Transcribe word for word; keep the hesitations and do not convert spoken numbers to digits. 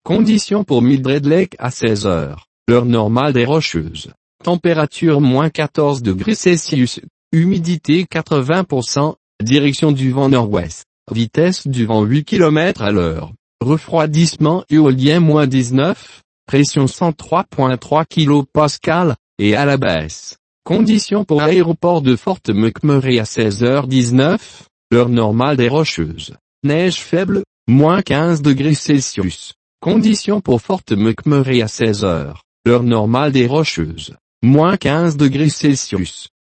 Conditions pour Mildred Lake à seize heures, l'heure normale des Rocheuses. Température moins quatorze degrés Celsius, humidité quatre-vingts pour cent, direction du vent nord-ouest, vitesse du vent huit kilomètres à l'heure, refroidissement éolien moins dix-neuf, pression cent trois virgule trois kilopascales, et à la baisse. Conditions pour aéroport de Fort McMurray à seize heures dix-neuf, l'heure normale des Rocheuses. Neige faible, moins quinze degrés Celsius. Conditions pour Fort McMurray à seize heures, l'heure normale des Rocheuses. Moins quinze degrés Celsius.